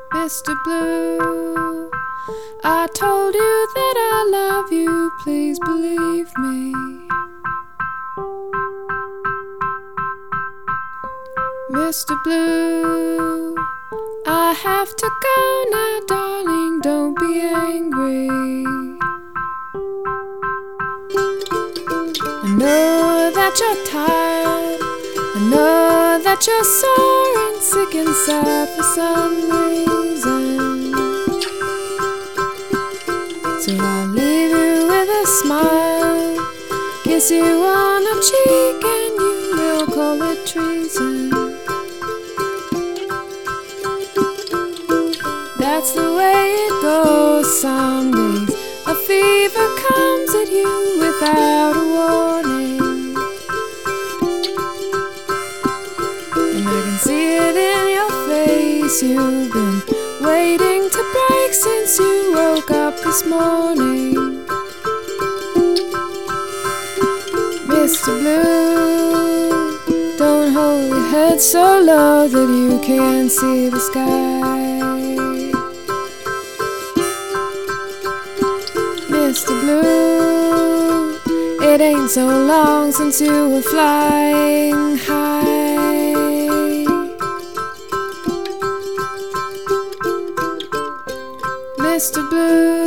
Mr. Blue, I told you that I love you, please believe me. Mr. Blue, I have to go now, darling, don't be angry. I know that you're tired, I know that you're sore and sick and sad for some reason. So I'll leave you with a smile, kiss you on the cheek, and you will call it treason. That's the way it goes some days. A fever comes at you without a warning, and I can see it in your face. You've been waiting to break since you woke up this morning. Mr. Blue, don't hold your head so low that you can't see the sky. Mr. Blue, it ain't so long since you were flying high. Mr. Blue,